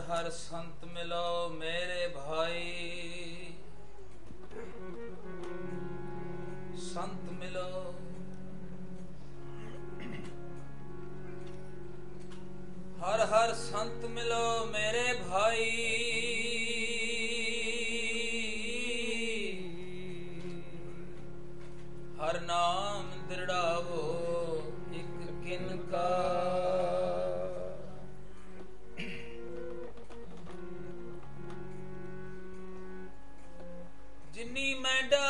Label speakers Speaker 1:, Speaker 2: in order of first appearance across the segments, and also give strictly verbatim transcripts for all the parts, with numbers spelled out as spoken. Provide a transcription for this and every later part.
Speaker 1: ਹਰ ਸੰਤ ਮਿਲੋ ਮੇਰੇ ਭਾਈ, ਸੰਤ ਮਿਲੋ। ਹਰ ਹਰ ਸੰਤ ਮਿਲੋ ਮੇਰੇ ਭਾਈ, ਹਰ ਨਾਮ ਦ੍ਰਿੜਾਵੋ ਇਕ ਕਿਨਕਾ। ਜਿਨੀ ਮੈਂਡਾ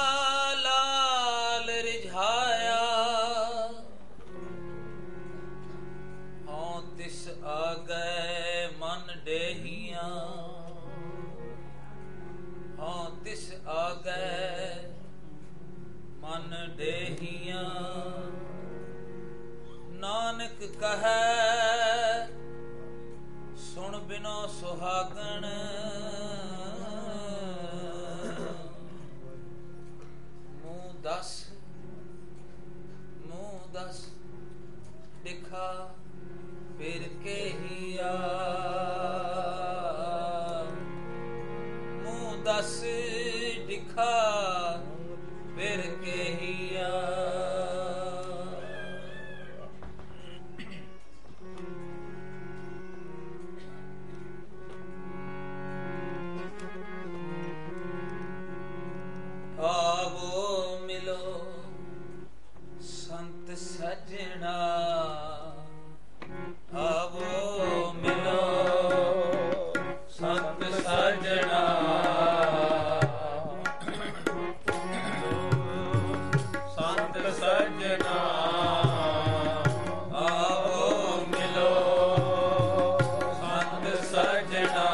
Speaker 1: ਲਾਲ ਰਿਝਾਇਆ, ਹਉ ਤਿਸ ਆ ਗਏ ਮਨ ਡੇਹੀਆਂ, ਹਉ ਤਿਸ ਆ ਗਏ ਮਨ ਡੇਹੀਆਂ। ਨਾਨਕ ਕਹੈ ਸੁਣ ਬਿਨੋ ਸੁਹਾਗਣ, ਮੂੰਹ ਦਸ ਮੂੰਹ ਦਸ ਦਿਖਾ ਫਿਰ ਕਹੀਆ, ਮੂੰਹ ਦਸ ਦਿਖਾ ਫਿਰ ਕਹੀਆ। ਆਵੋ ਮਿਲੋ ਸੰਤ ਸਜਣਾ, ਆਵੋ ਮਿਲੋ ਸੰਤ ਸਜਣਾ। ਸੰਤ ਸਜਣਾ ਆਵੋ ਮਿਲੋ, ਸੰਤ ਸਜਣਾ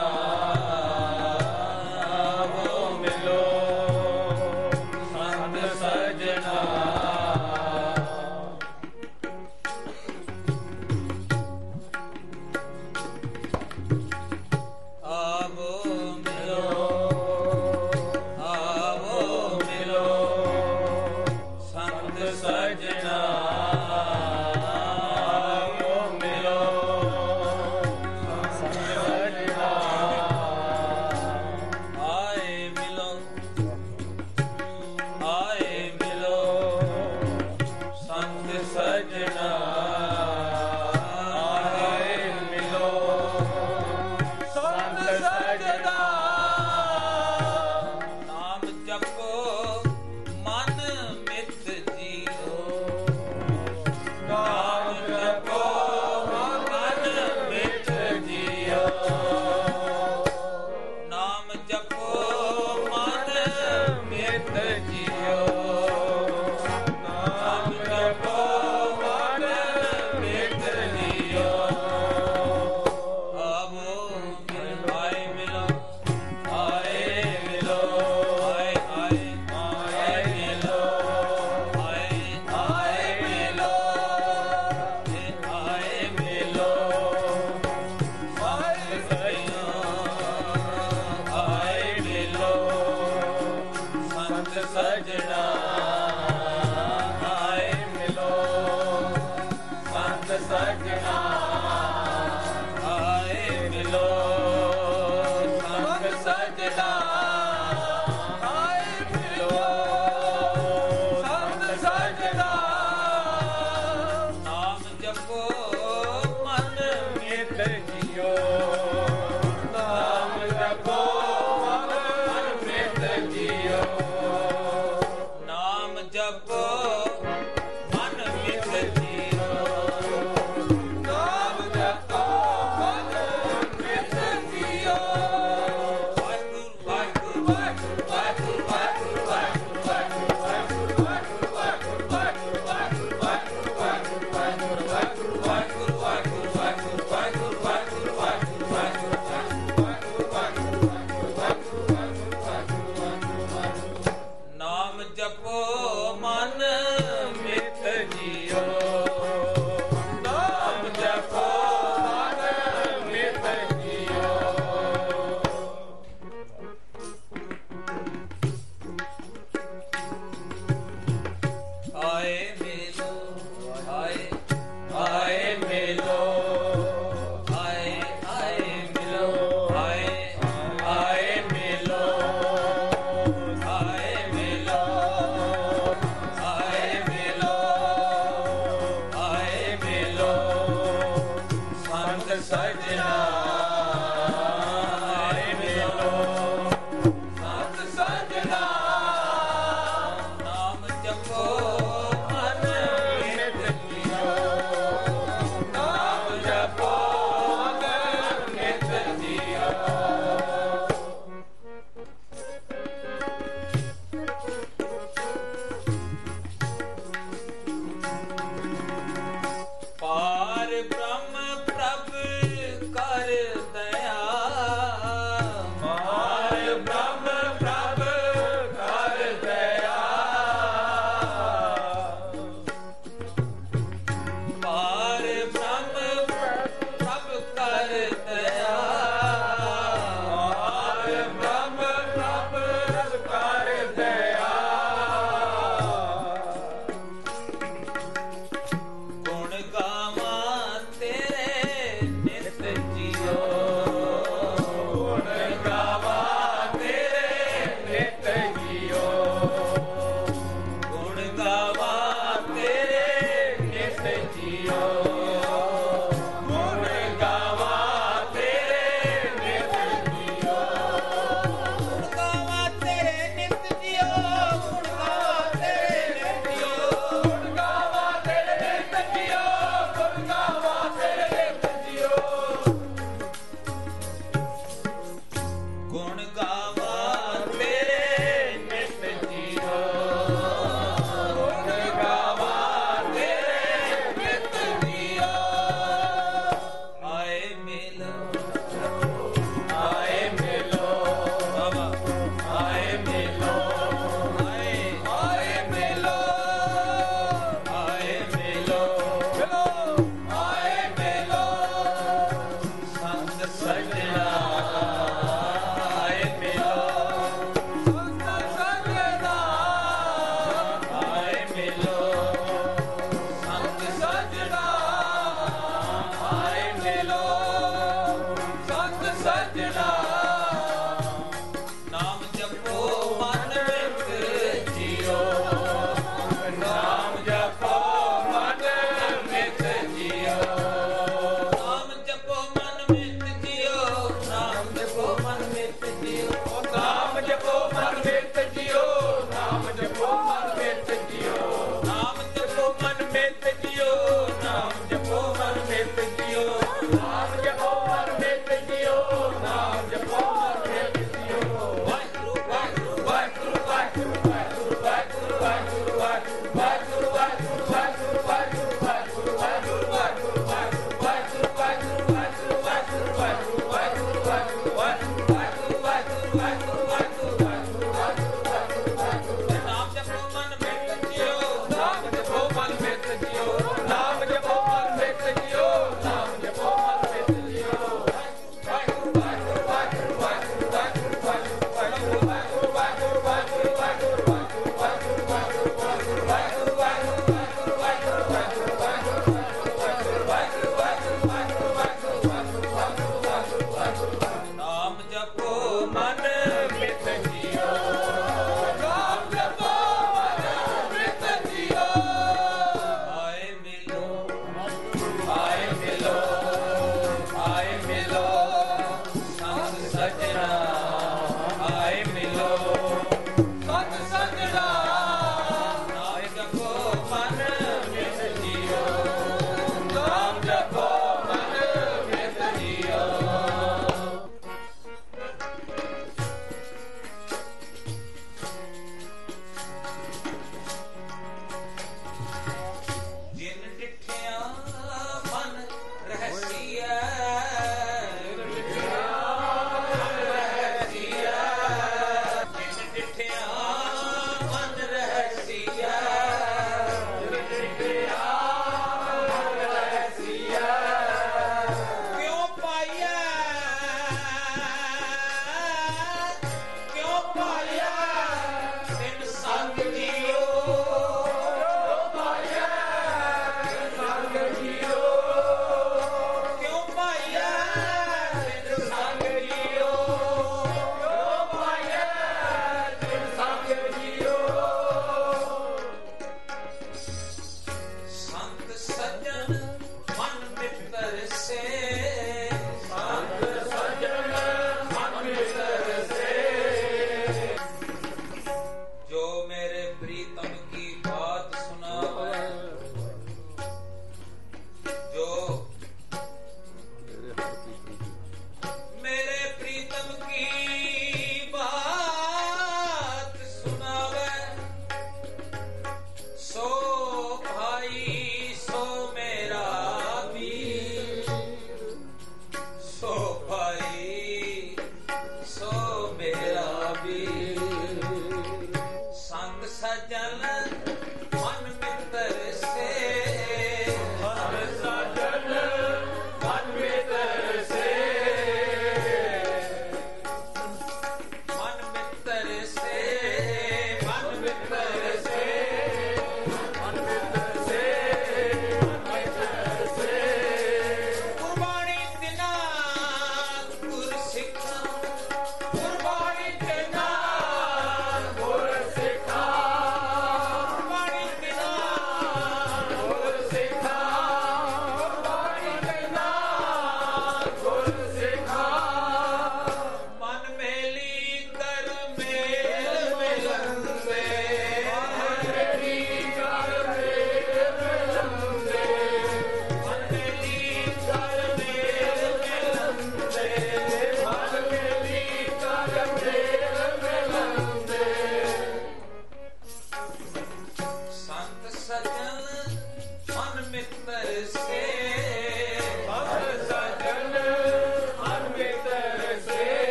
Speaker 1: ਆਵੋ ਮਿਲੋ, ਸੰਤ ਸਜਣਾ। ਨਾਮ ਜਪੋ ਮਨ ਮਿਟ ਜਿਓ
Speaker 2: ਨਾਮ ਜਪੋ ਮਨ ਮਿਟ ਜਿਓ ਨਾਮ ਜਪੋ ਮਨ ਮਿਟ ਜਿਓ ਨਾਮ ਜਪੋ ਮਨ ਮਿਟ ਜਿਓ ਵਾਹਿਗੁਰੂ ਵਾਹਿਗੁਰੂ ਵਾਹਿਗੁਰੂ ਵਾਹਿਗੁਰੂ ਵਾਹਿਗੁਰੂ ਵਾਹਿਗੁਰੂ ਵਾਹਿਗੁਰੂ ਵਾਹਿਗੁਰੂ ਵਾਹਿਗੁਰੂ ਵਾਹਿਗੁਰੂ ਵਾਹਿਗੁਰੂ ਵਾਹਿਗੁਰੂ ਵਾਹਿਗੁਰੂ ਵਾਹਿਗੁਰੂ ਵਾਹਿਗੁਰੂ ਵਾਹਿਗੁਰੂ
Speaker 1: ਨਾਮ ਜਪੋ ਮਨ
Speaker 2: ਮਿਟ ਜਿਓ ਨਾਮ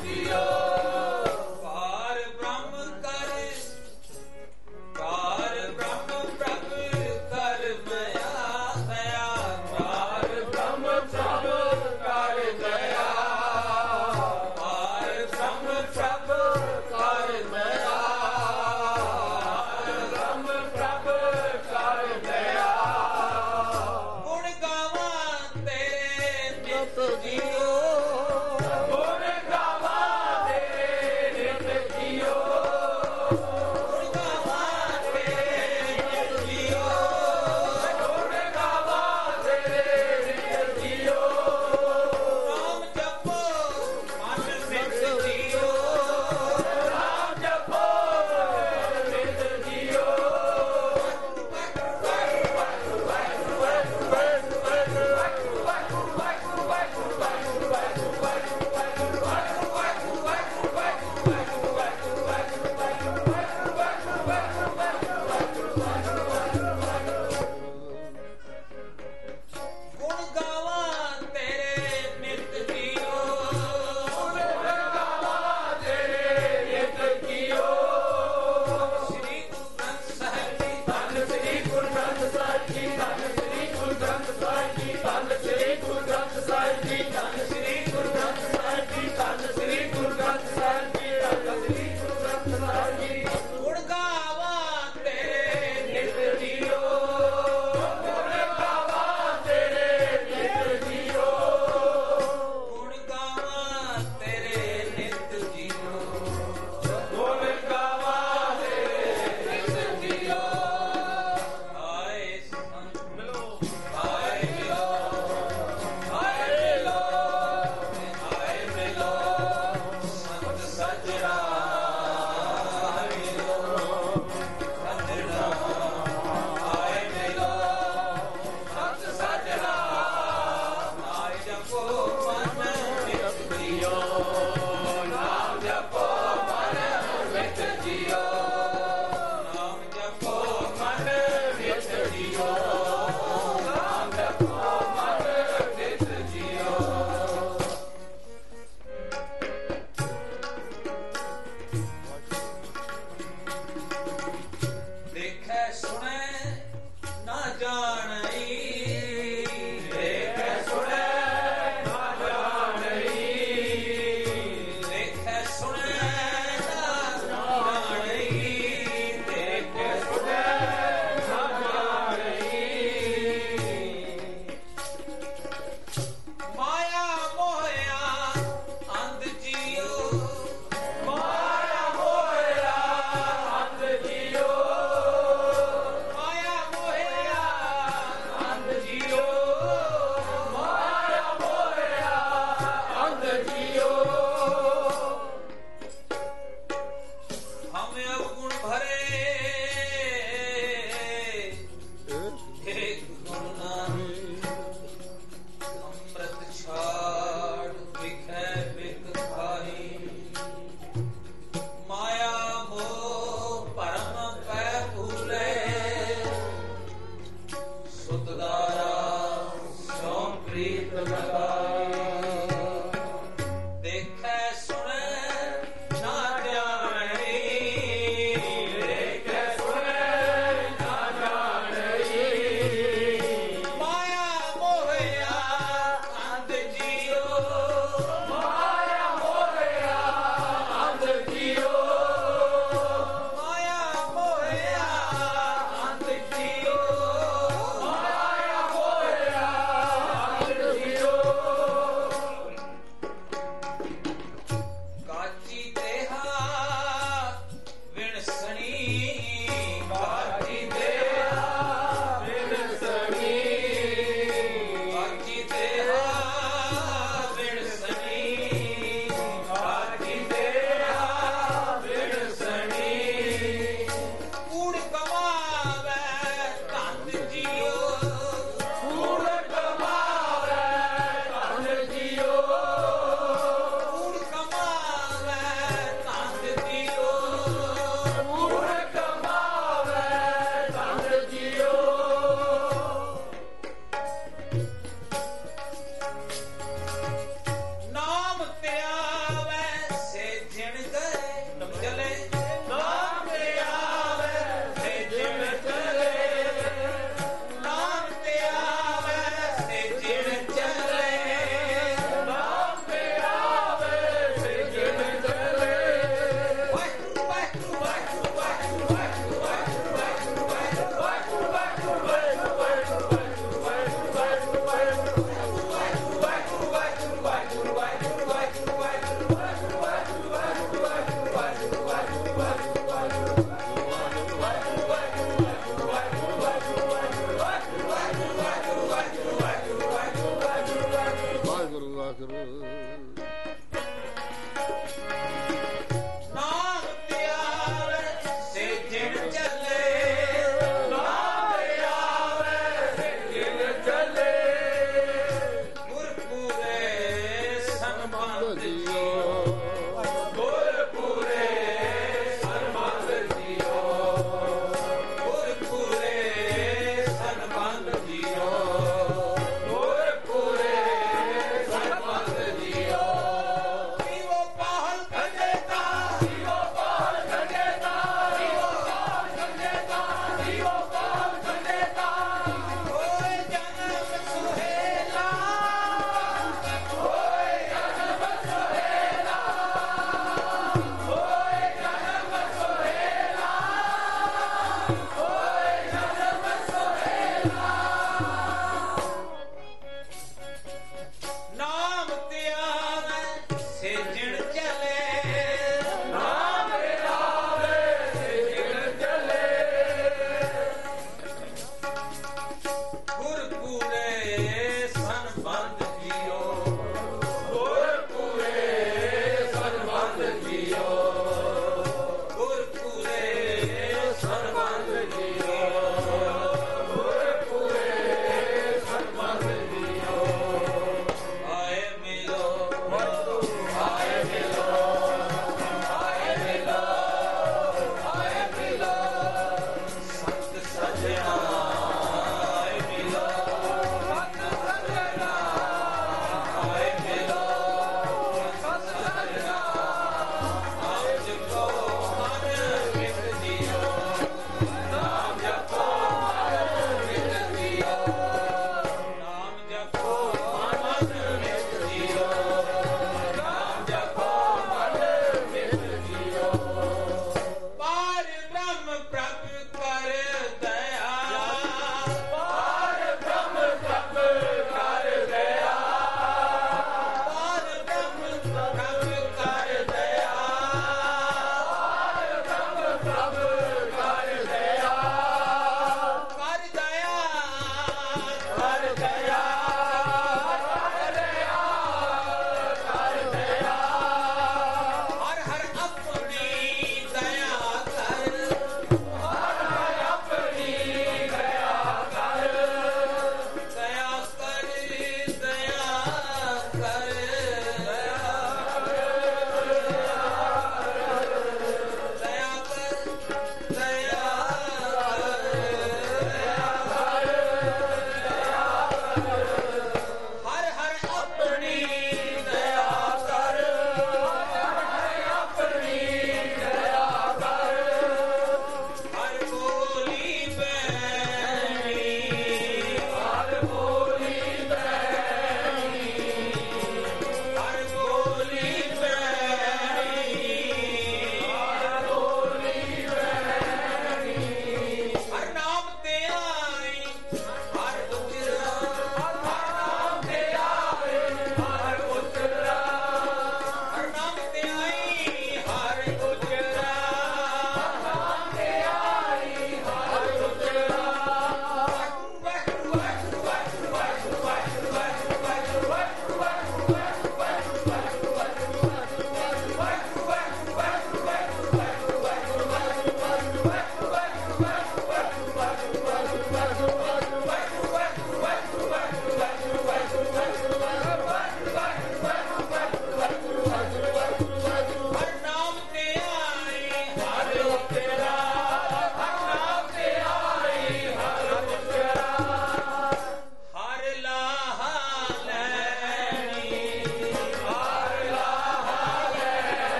Speaker 2: ਜਿਓ
Speaker 1: ਕਾਰ ਬ੍ਰਹਮ ਕਰ ਕਾਰ ਬ੍ਰਹਮ ਪ੍ਰਭ ਕਰ ਦਇਆ ਦਇਆ
Speaker 2: ਕਾਰ ਬ੍ਰਹਮ ਪ੍ਰਭ ਕਰ ਦਇਆ
Speaker 1: ਕਾਰ
Speaker 2: ਬ੍ਰਹਮ ਪ੍ਰਭ ਕਰ ਦਇਆ ਬ੍ਰਹਮ ਪ੍ਰਭ ਕਰ ਦਇਆ
Speaker 1: ਗੁਣ ਗਾਵਾਂ ਤੇਰੇ ਨਿਤ ਜੀਓ
Speaker 2: ਗੁਣ ਗਾਵਾਂ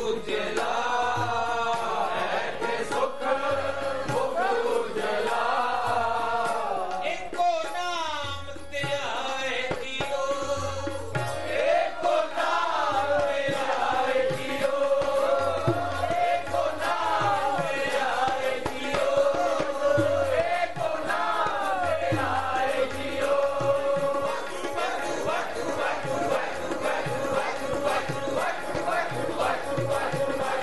Speaker 2: ਉਜਲਾ ਐ ਸੁਖ ਮੁਖ ਉਜਲਾ
Speaker 1: ਇੱਕੋ ਨਾਮ ਧਿਆਏ ਜੀਓ
Speaker 2: ਏਕੋ ਨਾਮ ਧਿਆਏ ਜੀਓ ਏਕੋ ਨਾਮ ਧਿਆਏ ਜੀਓ ਏਕੋ ਨਾਮ ਧਿਆਏ ਜੀਓ ਵਾਹਿਗੁਰੂ ਵਾਹਿਗੁਰੂ ਵਾਹਿਗੁਰੂ ਵਾਹਿਗੁਰੂ ਵਾਹਿਗੁਰੂ ਵਾਹਿਗੁਰੂ ਵਾਹਿਗੁਰੂ ਵਾਹਿਗੁਰੂ ਵਾਹਿਗੁਰੂ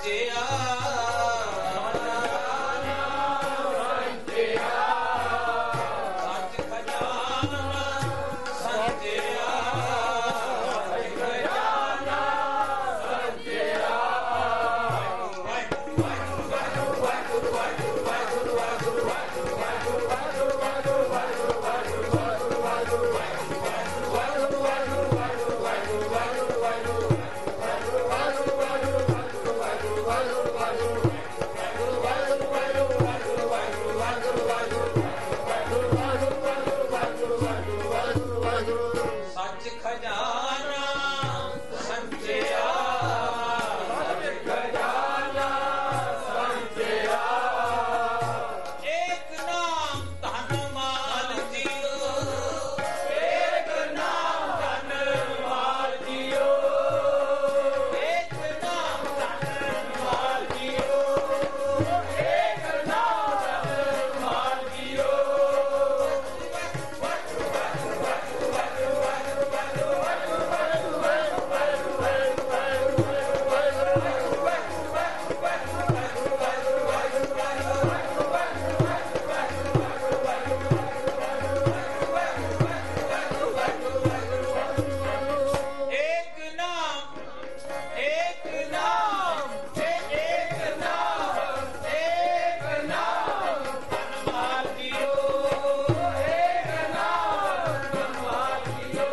Speaker 1: ਸੰਚਿਆ ਸੱਚ ਖਜ਼ਾਨਾ ਸੰਚਿਆ ਸੱਚ ਖਜ਼ਾਨਾ ਸੰਚਿਆ ਸੱਚ ਖਜ਼ਾਨਾ ਸੰਚਿਆ ਏਕ ਨਾਮ ਧਨ ਮਾਲ ਜੀਓ ਏਕ ਨਾਮ ਧਨ ਮਾਲ ਜੀਓ ਏਕ ਨਾਮ ਧਨ ਮਾਲ ਜੀਓ ਏਕ ਨਾਮ ਧਨ ਮਾਲ ਜੀਓ ਏਕ ਨਾਮ ਏਕ ਨਾਮ ਏਕ ਨਾਮ ਏਕ ਨਾਮ ਧਨਮਾਲ ਜੀਓ ਏਕ ਨਾਮ ਧਨਮਾਲ ਜੀਓ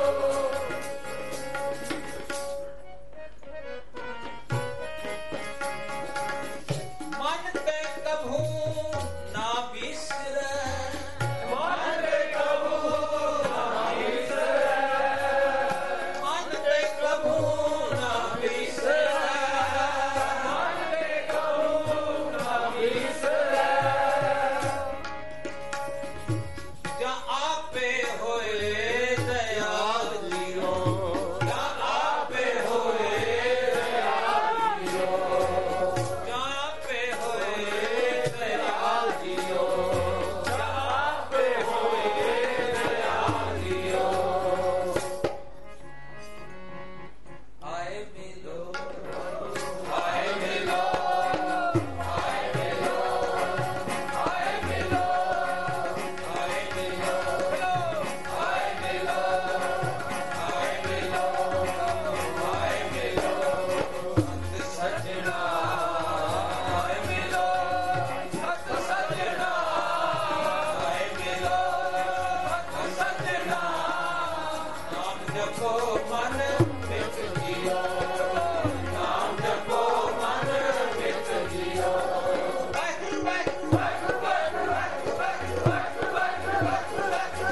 Speaker 1: ਮਨ ਤੇ ਕਭੂ ਨਾ ਬਿਸਰੈ ਮਨ ਤੇ ਕਭੂ ਨਾ ਬਿਸਰੈ ਮਨ ਤੇ ਕਭੂ ਨਾ ਬਿਸਰੈ ਮਨ ਤੇ ਕਭੂ ਨਾ ਬਿਸਰੈ ਜਾਂ ਆਪੇ ਹੋਏ ਦਇਆਲ ਜੀਓ ਜਾਂ ਆਪੇ ਹੋਏ ਦਇਆਲ ਜੀਓ ਜਾਂ ਆਪੇ ਹੋਏ ਦਇਆਲ ਜੀਓ ਜਾਂ ਆਪੇ ਹੋਏ ਦਇਆਲ ਜੀਓ ਆਏ ਮਿਲੋ ਆਏ ਮਿਲੋ ਆਏ ਮਿਲੋ ਆਏ ਮਿਲੋ ਆਏ ਮਿਲੋ ਆਏ ਮਿਲੋ ਆਏ ਮਿਲੋ ਆਏ ਮਿਲੋ ਸਤ ਸਜਣਾ ਆਏ ਮਿਲੋ ਸਤ ਸਜਣਾ ਆਏ ਮਿਲੋ ਸਤ ਸਜਣਾ ਨਾਮ ਜਪੋ ਮਨ ਵਿੱਚ ਜੀਓ ਨਾਮ ਜਪੋ ਮਨ ਵਿੱਚ ਜੀਓ ਵਾਹਿਗੁਰੂ ਵਾਹਿਗੁਰੂ ਵਾਹਿਗੁਰੂ ਵਾਹਿਗੁਰੂ ਵਾਹਿਗੁਰੂ ਵਾਹਿਗੁਰੂ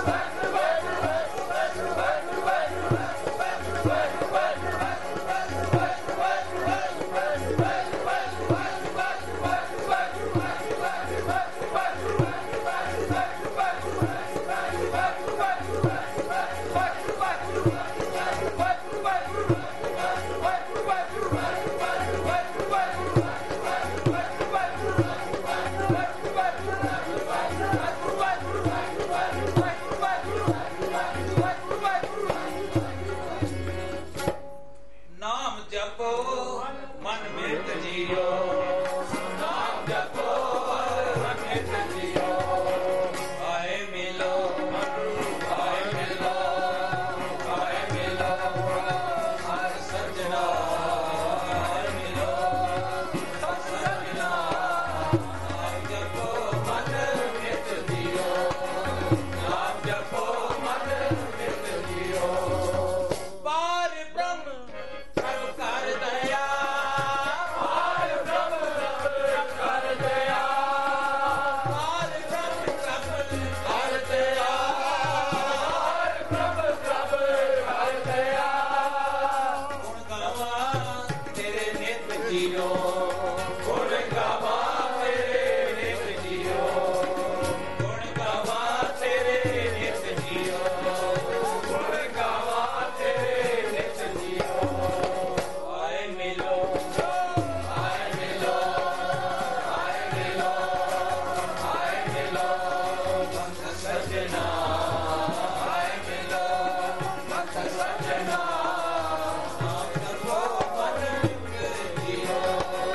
Speaker 1: ਨਾਮ ਜਪੋ ਮਨ ਮਿਤ ਜੀਓ ਨਾਮ ਜਪੋ ਮਨ ਮਿਤ ਜੀਓ ਆਏ ਮਿਲੋ ਆਏ ਮਿਲੋ ਆਏ ਮਿਲੋ ਹਰ ਸਜਣਾ ਆਏ ਮਿਲੋ ਹਰ ਸਜਣਾ ਨਾਮ ਜਪੋ ਮਨ ਮਿਤ ਜੀਓ ਨਾਮ ਜਪੋ ਮਨ ਮਿਤ ਜੀਓ ਪਾਰ ਬ੍ਰਹਮ ਸਭ ਕਰ ਦਇਆ ਪਾਰ ਬ੍ਰਹਮ ਸਭ ਕਰ ਦਇਆ ਪਾਰ ਬ੍ਰਹਮ ਸਭ ਕਰ ਦਇਆ ਪਾਰ ਬ੍ਰਹਮ ਸਭ ਕਰ ਦਇਆ ਗੁਣ ਗਾਵਾਂ ਤੇਰੇ ਨਿਤ ਜੀਓ ਗੁਣ ਗਾਵਾਂ ਤੇਰੇ ਨਿਤ ਜੀਓ ਗੁਣ ਗਾਵਾਂ ਤੇਰੇ ਨਿਤ ਜੀਓ ਗੁਣ ਗਾਵਾਂ ਤੇਰੇ ਨਿਤ ਜੀਓ ਆਏ ਮਿਲੋ ਆਏ ਮਿਲੋ ਆਏ ਮਿਲੋ ਆਏ ਮਿਲੋ ਸੰਤ ਸਜਣਾ ਆਏ ਮਿਲੋ ਸੰਤ ਸਜਣਾ ਨਾਮ ਜਪੋ ਮਨ ਵਿੱਚ ਜੀਓ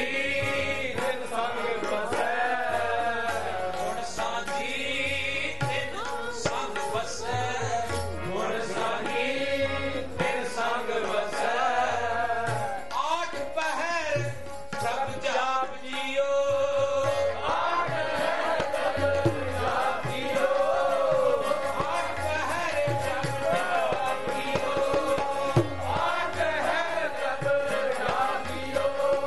Speaker 2: ਤਿਨ ਸੰਗ ਵਸੈ
Speaker 1: ਗੁਣ ਸਾਂਝੀ ਤਿਨ ਸੰਗ ਵਸੈ
Speaker 2: ਗੁਣ ਸਾਂਝੀ ਤਿਨ ਸੰਗ ਵਸੈ
Speaker 1: ਆਠ ਪਹਿਰ ਪ੍ਰਭ ਜਾਪ ਜੀਓ
Speaker 2: ਆਠ ਪਹਿਰ ਪ੍ਰਭ ਜਾਪ ਜੀਓ
Speaker 1: ਆਠ ਪਹਿਰ ਪ੍ਰਭ ਜਾਪ ਜੀਓ
Speaker 2: ਆਠ ਪਹਿਰ ਪ੍ਰਭ ਜਾਪ ਜੀਓ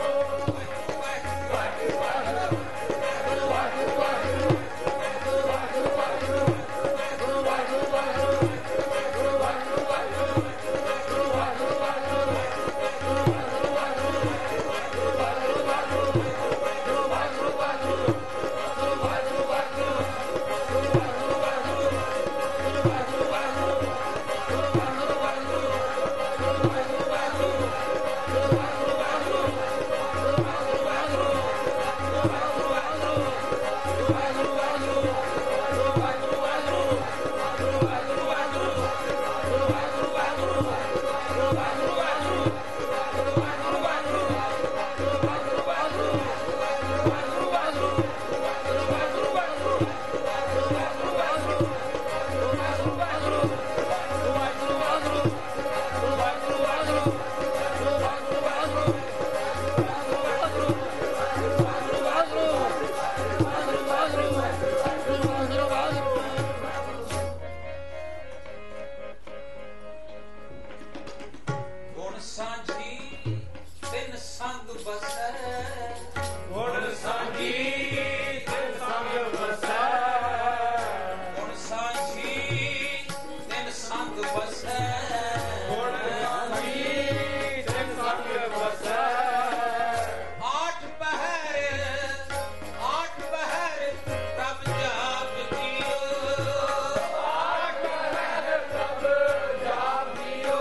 Speaker 1: ਗੁਣ ਸਾਂਝੀ ਤਿਨ ਸੰਗ ਵਸੈ
Speaker 2: ਗੁਣ ਸਾਂਝੀ ਤਿਨ ਸੰਗ ਵਸੈ
Speaker 1: ਗੁਣ ਸਾਂਝੀ ਤਿਨ ਸੰਗ ਵਸੈ
Speaker 2: ਗੁਣ ਸਾਂਝੀ ਤਿਨ ਸੰਗ ਵਸੈ
Speaker 1: ਆਠ ਪਹਿਰ ਆਠ ਪਹਿਰ ਪ੍ਰਭ ਜਾਪ ਜੀਓ
Speaker 2: ਆਠ ਪਹਿਰ ਪ੍ਰਭ ਜਾਪ ਜੀਓ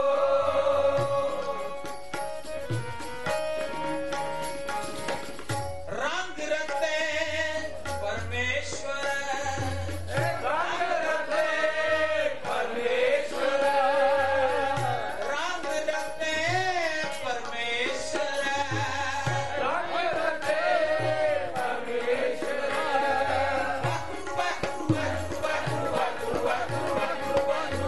Speaker 1: ਰੰਗ ਰਤੇ ਪਰਮੇਸ਼ਵਰ
Speaker 2: ਰੰਗ ਰਤੇ ਪਰਮੇਸ਼ਵਰ
Speaker 1: ਰੰਗ ਰਤੇ ਪਰਮੇਸ਼ਵਰ
Speaker 2: ਰੰਗ ਰਤੇ ਪਰਮੇਸ਼ਵਰ
Speaker 1: ਵਾਹਿਗੁਰੂ ਵਾਹਿਗੁਰੂ ਵਾਹਿਗੁਰੂ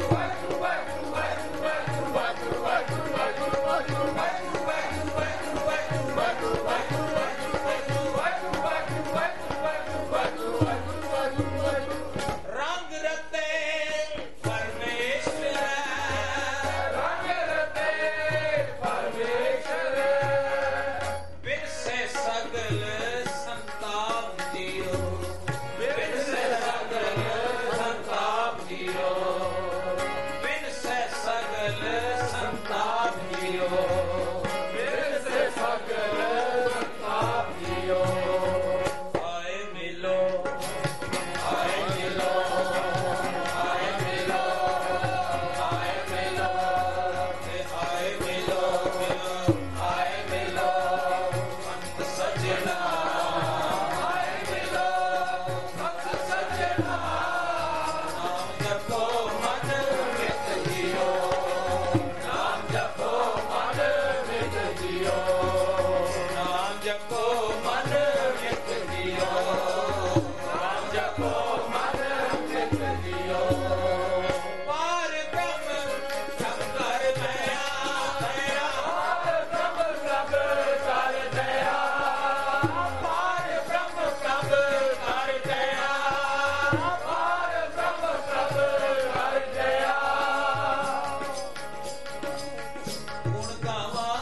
Speaker 1: ਰੰਗ ਰਤੇ ਪਰਮੇਸ਼ਵਰ
Speaker 2: ਰੰਗ ਰਤੇ ਪਰਮੇਸ਼ਵਰ
Speaker 1: ਬਿਨ ਸੇ ਸਗਲ ਸੰਤਾਪ ਜੀਓ ਬਿਨ ਸੇ ਸਗਲ ਸੰਤਾਪ ਜੀਓ ਬਿਨ ਸੇ ਸਗਲ ਸੰਤਾਪ ਜੀਓ
Speaker 2: ਮੇਰੇ ਸੇ ਸਗਲ ਸੰਤਾਪ ਜੀਓ
Speaker 1: ਆਏ ਮਿਲੋ ਆਏ ਮਿਲੋ ਆਏ ਮਿਲੋ ਆਏ ਮਿਲੋ ਤੇ ਆਏ ਮਿਲੋ ਮਿਲੋ ਆਏ ਮਿਲੋ ਅੰਤ ਸਜਣਾ ਆਏ ਮਿਲੋ ਅੰਤ ਸਜਣਾ ਨਾਮ ਜਪੋ ਮਨ ਵਿੱਚ ਜੀਓ
Speaker 2: ਨਾਮ ਜਪੋ ਮਨ ਵਿੱਚ ਜੀਓ
Speaker 1: ਨਾਮ ਜਪੋ ਮਨ ਵਿੱਚ ਜੀਓ
Speaker 2: ਨਾਮ ਜਪੋ ਮਨ ਵਿੱਚ ਜੀਓ
Speaker 1: ਪਾਰ ਬ੍ਰਹਮ ਸਭ ਕਰ ਦਇਆ ਦਇਆ
Speaker 2: ਪ੍ਰਭ ਪ੍ਰਭ ਕਰ ਦਇਆ
Speaker 1: ਪਾਰ ਬ੍ਰਹਮ ਸਭ ਕਰ ਦਇਆ
Speaker 2: ਪਾਰ ਪ੍ਰਭ ਪ੍ਰਭ ਕਰ ਦਇਆ
Speaker 1: ਗੁਣ ਗਾਵਾਂ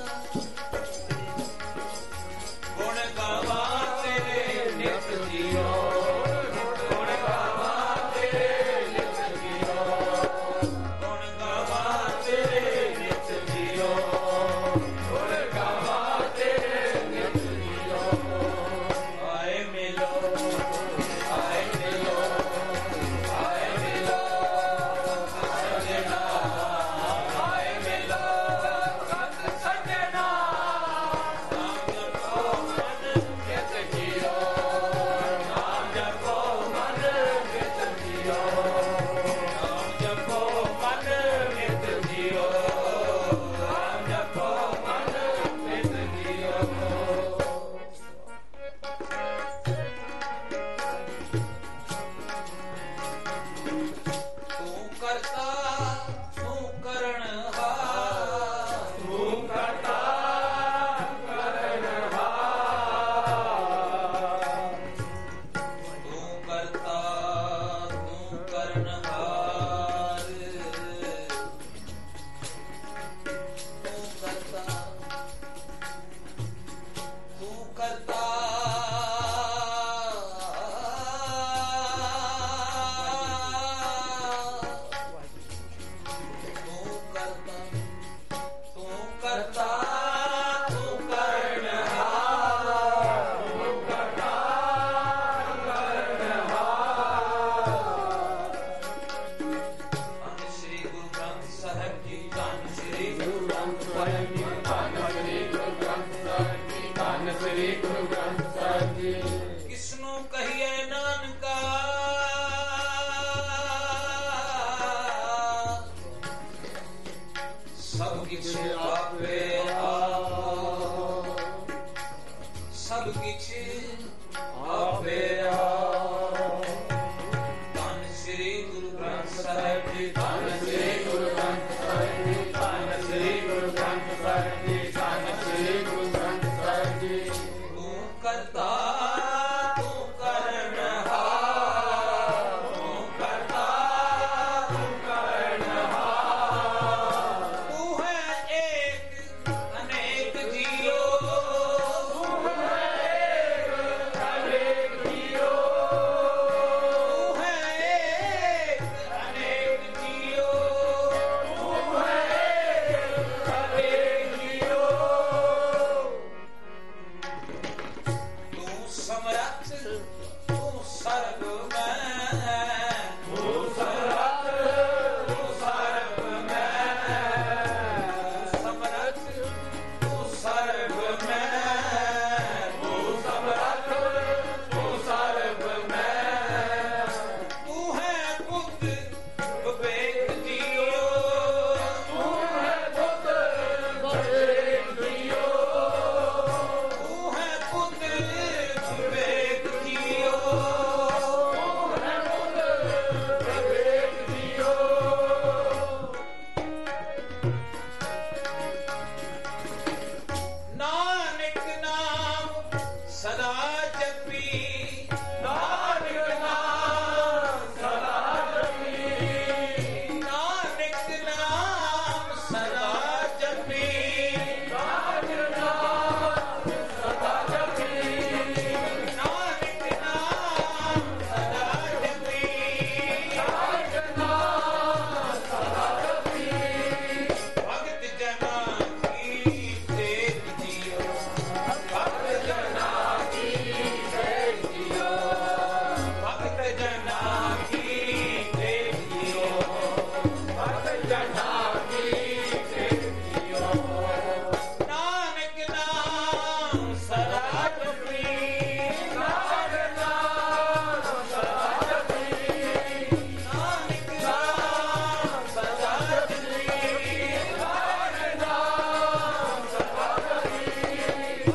Speaker 1: ਗੁਣ ਗਾਵਾਂ ਤੇਰੇ ਨਿਤ ਜੀਓ
Speaker 2: ਗੁਣ ਗਾਵਾਂ ਤੇਰੇ ਨਿਤ ਜੀਓ
Speaker 1: ਗੁਣ ਗਾਵਾਂ ਤੇਰੇ ਨਿਤ ਜੀਓ
Speaker 2: ਗੁਣ ਗਾਵਾਂ ਤੇਰੇ ਨਿਤ ਜੀਓ
Speaker 1: ਆਏ ਮਿਲੋ ਆਏ ਮਿਲੋ ਆਏ ਮਿਲੋ ਸਜਣਾ ਆਏ ਮਿਲੋ
Speaker 2: ਸਤ ਸਜਣਾ
Speaker 1: ਨਾਮ ਜਪੋ ਮਨ
Speaker 2: ਨਿਤ ਜੀਓ ਨਾਮ ਗੁਰੂ ਗ੍ਰੰਥ ਸਾਹਿਬ ਜੀ।
Speaker 1: ਕਿਸਨੂੰ ਕਹੀਏ ਨਾਨਕਾ ਸਭ ਕਿਛ ਆਪੇ ਆਪ, ਸਭ ਕਿਛ ਆਪੇ ਆਪ। ਧੰਨ ਸ੍ਰੀ ਗੁਰੂ ਗ੍ਰੰਥ ਸਾਹਿਬ ਜੀ,
Speaker 2: ਧੰਨ ਸ੍ਰੀ ਗੁਰੂ ਗ੍ਰੰਥ ਸਾਹਿਬ ਜੀ, ਧੰਨ ਸ੍ਰੀ ਗੁਰੂ ਗ੍ਰੰਥ ਸਾਹਿਬ ਜੀ, ਧੰਨ ਸ੍ਰੀ ਗੁਰੂ ਗ੍ਰੰਥ ਸਾਹਿਬ ਜੀ।
Speaker 1: ਤੂੰ ਕਰਤਾ ਤੂੰ ਕਰਨਹਾਰ, ਤੂੰ ਕਰਤਾ ਤੂੰ ਕਰਨਹਾਰ। ਤੂੰ ਹੈ ਏਕ ਅਨੇਕ ਜੀਓ,
Speaker 2: ਤੂੰ ਹੈ ਏਕ ਅਨੇਕ ਜੀਓ,
Speaker 1: ਤੂੰ ਹੈ ਏਕ ਅਨੇਕ ਜੀਓ।
Speaker 2: ਤੂੰ ਹੈ ਏਕ ਅਨੇਕ ਜੀਓ।
Speaker 1: ਤੂੰ ਸਮਰੱਥ ਤੂੰ ਸਰਬ ਮੈਂ,
Speaker 2: ਤੂੰ ਸਮਰੱਥ ਤੂੰ ਸਰਬ ਮੈਂ,
Speaker 1: ਤੂੰ ਸਮਰੱਥ ਤੂੰ ਸਰਬ ਮੈਂ।
Speaker 2: ਤੂੰ ਸਮਰੱਥ ਤੂੰ ਸਰਬ ਮੈਂ।
Speaker 1: ਤੂੰ ਹੈ ਬੁੱਧ ਵਿਵੇਕ ਜੀਓ,
Speaker 2: ਤੂੰ ਹੈ ਬੁੱਧ ਵਿਵੇਕ ਜੀਓ,
Speaker 1: ਤੂੰ ਹੈ ਬੁੱਧ ਵਿਵੇਕ ਜੀਓ।
Speaker 2: ਤੂੰ ਹੈ ਬੁੱਧ ਵਿਵੇਕ ਜੀਓ।
Speaker 1: ਨਾਨਕ ਨਾਮ ਸਦਾ ਜਪੀ,
Speaker 2: ਨਾਨਕ ਨਾਮ ਸਦਾ ਜਪੀ,
Speaker 1: ਨਾਨਕ ਨਾਮ ਸਦਾ ਜਪੀ।
Speaker 2: ਨਾਨਕ ਨਾਮ ਸਦਾ ਜਪੀ,
Speaker 1: ਨਾਨਕ ਨਾਮ ਸਦਾ ਜਪੀ।
Speaker 2: ਨਾਨਕ ਨਾਮ ਸਦਾ ਜਪੀ।
Speaker 1: ਭਗਤ ਜਨਾਂ ਕੀ ਤੇਗ ਜੀਓ, ਭਗਤ ਜਨਾਂ
Speaker 2: ਕੀ ਤੇਗ ਜੀਓ,
Speaker 1: ਭਗਤ ਜਨਾਂ ਕੀ ਤੇਗ ਜੀਓ।
Speaker 2: ਭਗਤ ਜਨਾਂ ਕੀ ਤੇਗ ਜੀਓ।
Speaker 1: ਨਾਨਕ ਨਾਮ ਸਦਾ ਜਪੀ,
Speaker 2: ਨਾਨਕ ਨਾਮ ਸਦਾ ਜਪੀ,
Speaker 1: ਨਾਨਕ ਨਾਮ ਸਦਾ ਜਪੀ।
Speaker 2: ਨਾਨਕ ਨਾਮ ਸਦਾ ਜਪੀ।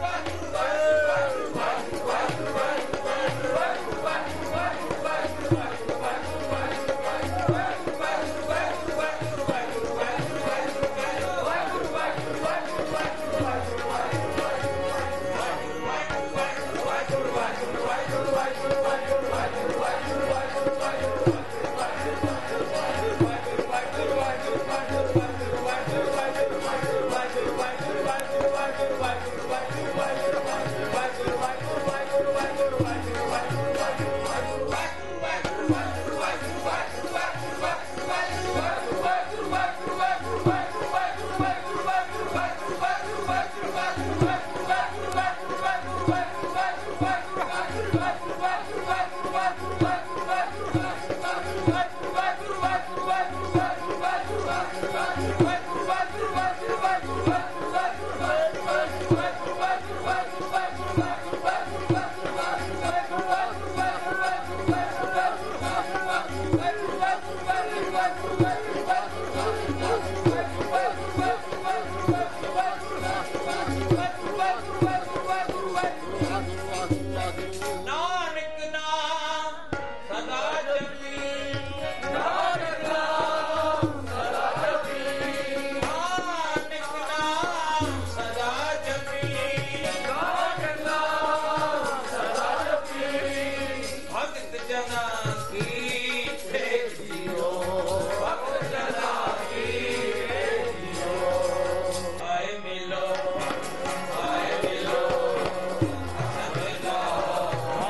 Speaker 1: ਨਾਨਕ ਨਾਮ ਸਦਾ ਜਪੀ,
Speaker 2: ਨਾਨਕ ਨਾਮ ਸਦਾ ਜਪੀ,
Speaker 1: ਨਾਨਕ ਨਾਮ ਸਦਾ ਜਪੀ।
Speaker 2: ਨਾਨਕ ਨਾਮ ਸਦਾ ਜਪੀ।
Speaker 1: ਭਗਤ ਜਨਾਂ ਕੀ ਤੇਗ ਜੀਓ,
Speaker 2: ਭਗਤ ਜਨਾਂ ਕੀ ਤੇਗ ਜੀਓ।
Speaker 1: ਆਏ ਮਿਲੋ ਆਏ ਮਿਲੋ ਸਭਨਾ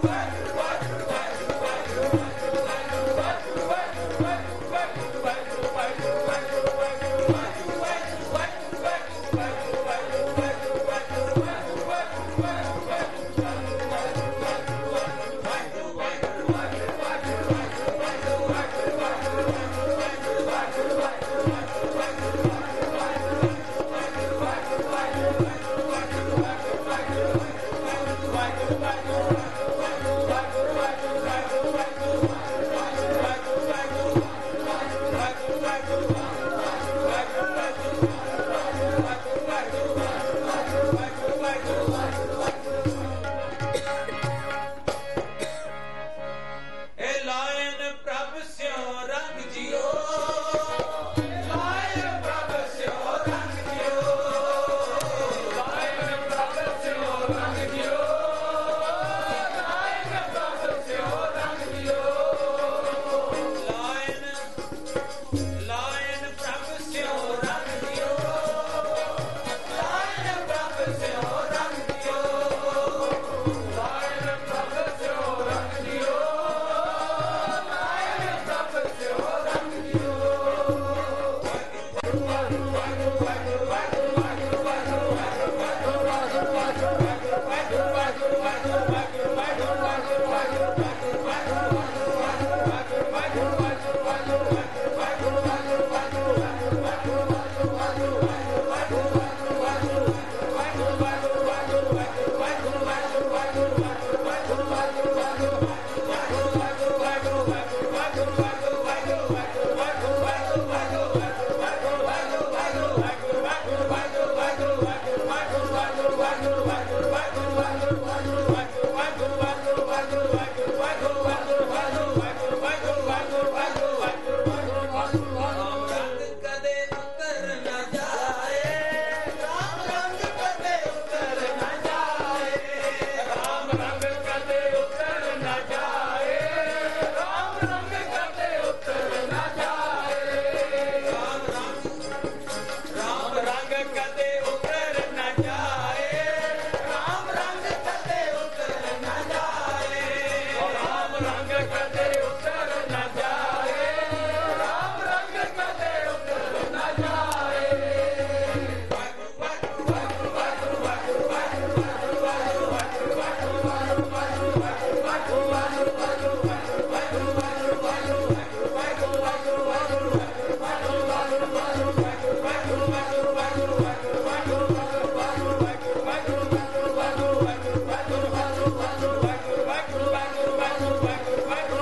Speaker 2: Bye.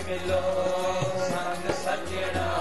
Speaker 2: ਮਿਲੋ ਸੰਗ ਸੱਜਣਾ